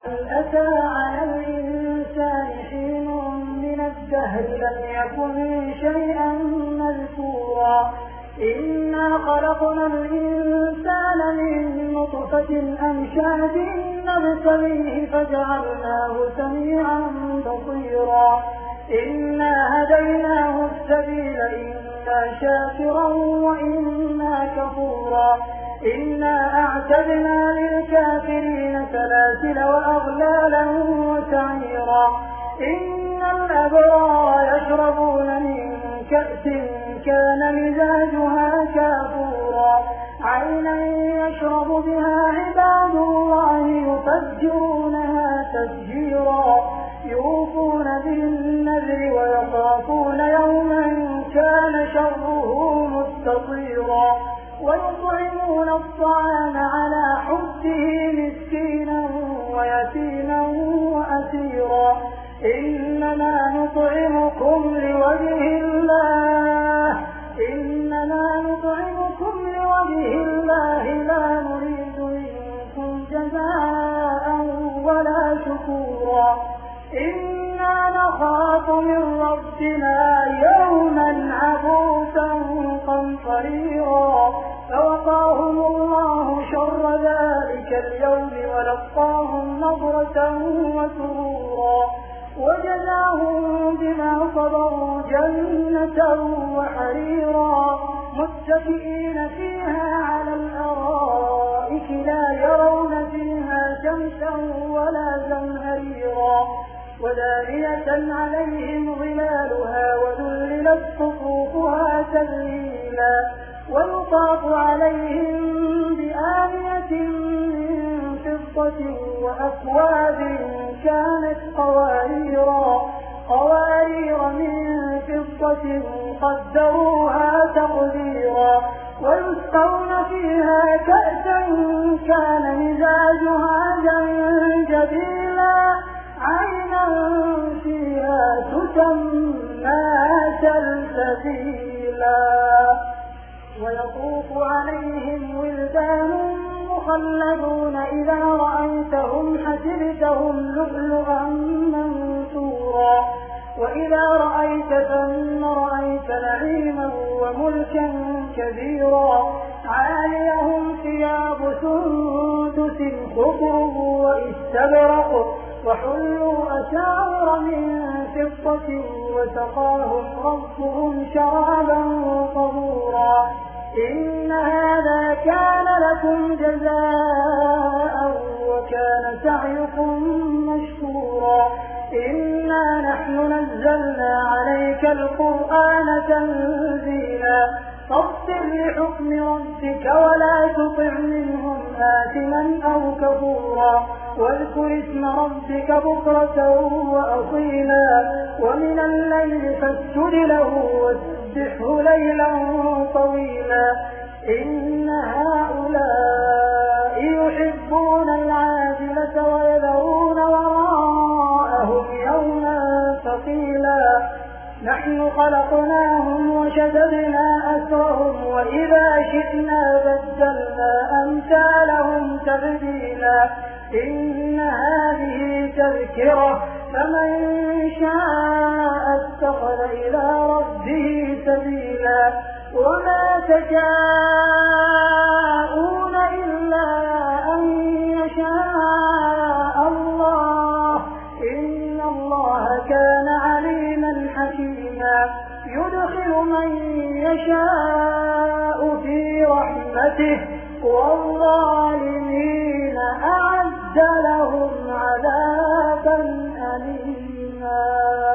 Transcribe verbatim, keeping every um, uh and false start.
أتى على الإنسان حين من الدهر لم يكن شيئا مذكورا إنا خلقنا الإنسان من نطفة أمشاج نبتليه فجعلناه سميعا بصيرا إنا هديناه السبيل إما شاكرا وإما كفورا إنا أعتدنا للكافرين سلاسل وأغلالا وسعيرا إن الأبرار يشربون من كأس كان مزاجها كافورا عينا يشرب بها عباد الله يفجرونها تفجيرا يوفون بالنذر ويخافون يوما كان شره مستطيرا ويطعمون الطعام على حبه مسكينا ويتيما وأسيرا إنما نطعمكم لوجه الله إنما نطعمكم لوجه الله لا نريد منكم جزاء ولا شكورا إنا نخاف من ربنا يوما عبوسا قمطريرا فوقاهم الله شر ذلك اليوم ولقاهم نظرة وسرورا وجزاهم بما صبروا جنة وحريرا متكئين فيها على الأرائك لا يرون فيها شمسا ولا زمهريرا ودانية عليهم ظلالها وذللت قطوفها تذليلا ويطاف عليهم بآنية من فضة وأكواب كانت قواريرا قوارير من فضة قدروها تقديرا ويسقون فيها كأسا كان مزاجها زنجبيلا عينا فيها تسمى سلسبيلا ويطوف عليهم ولدان مخلدون إذا رأيتهم حسبتهم لؤلؤا منثورا وإذا رأيت ثم رأيت نعيما وملكا كبيرا عاليهم ثياب سندس خضر واستبرق وحلوا أساور من فضة وسقاهم ربهم شرابا طهورا إن هذا كان لكم جزاء وكان سعيكم مشكورا إنا نحن نزلنا عليك القرآن تنزيلا فاصبر لحكم ربك ولا تطع منهم آثما أو كفورا واذكر اسم ربك بكرة وأصيلا ومن الليل فاسجد له وسبحه ليلا طويلا إن هؤلاء يحبون العاجلة ويذرون وراءهم يوما ثقيلا نحن خلقناهم وشددنا أسرهم وإذا شئنا بدلنا أمثالهم تبديلا إن هذه تذكرة فمن شاء اتخذ إلى ربه سبيلا وما تشاءون إلا أن يشاء الله إن الله كان عليما حكيما يدخل من يشاء في رحمته والظالمين أعد لهم عذابا أليما